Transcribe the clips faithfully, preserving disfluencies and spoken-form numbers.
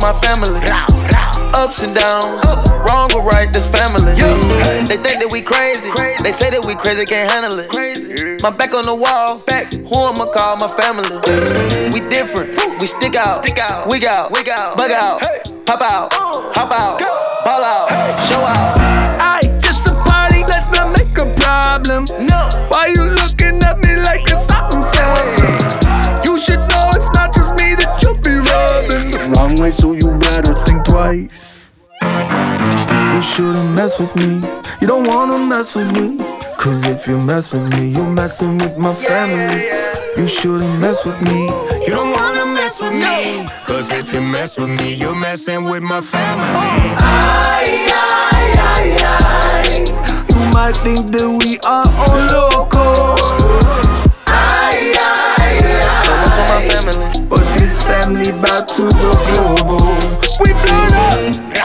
my family. Ups and downs, wrong or right, this family. They think that we crazy, they say that we crazy, can't handle it. My back on the wall, back, who I'ma call my family? We different, we stick out, wig out, bug out, pop out, hop out, ball out, show out. Aye, it's a party, let's not make a problem. No, Why you looking at me like it's something something? You should know it's not just me that you be rubbing. Wrong way, so you better think twice. You shouldn't mess with me. You don't wanna mess with me. Cause if you mess with me, you're messing with my family. You shouldn't mess with me. You don't wanna mess with me. Cause if you mess with me, you're messing with my family. Aye, aye, aye, aye. You might think that we are all loco. Aye, aye, what's on my aye. family? But this family bout to go global. We blow up.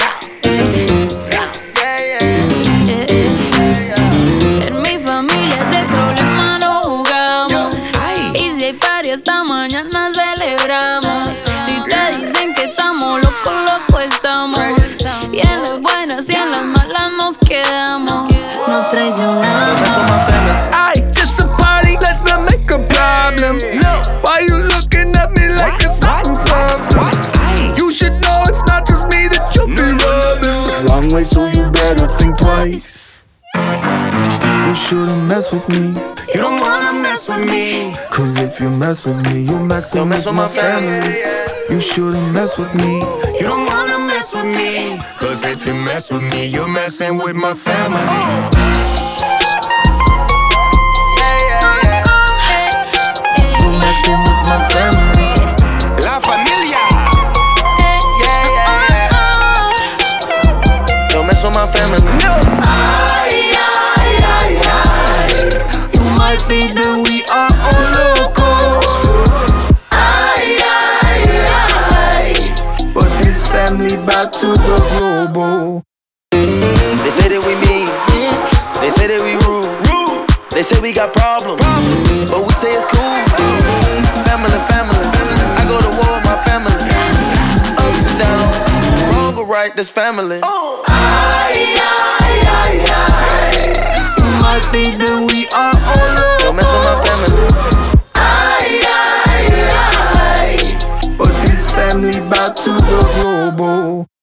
En mi familia ese problema no jugamos. Y si hay party esta mañana celebramos. Si te dicen que estamos locos, locos estamos. Y en las buenas y en las malas nos quedamos. No traicionamos. Aye, it's a party, let's not make a problem. Why you looking at me like it's something something? You should know it's not just me that you be rubbing. Wrong way, so you better think twice. You shouldn't mess with me. You don't wanna mess with me. Cause if you mess with me, you're messing with my family. You shouldn't mess with me. You don't wanna mess with me. Cause if you mess with me, you're messing with my family. You're messing with my family. La familia. Yeah, yeah, yeah. Don't mess with my family. No. Aye, aye, aye, aye. You might think that we are all loco. Aye, aye, aye. But this family bout to go global. They say that we mean, they say that we rude, they say we got problems, but we say it's cool. Family, family, I go to war with my family. Ups and downs, wrong or right, this family. Aye, aye, aye, aye. You might think that we are all loco. Don't mess with my family. Aye, aye, aye. But this family bout to go global.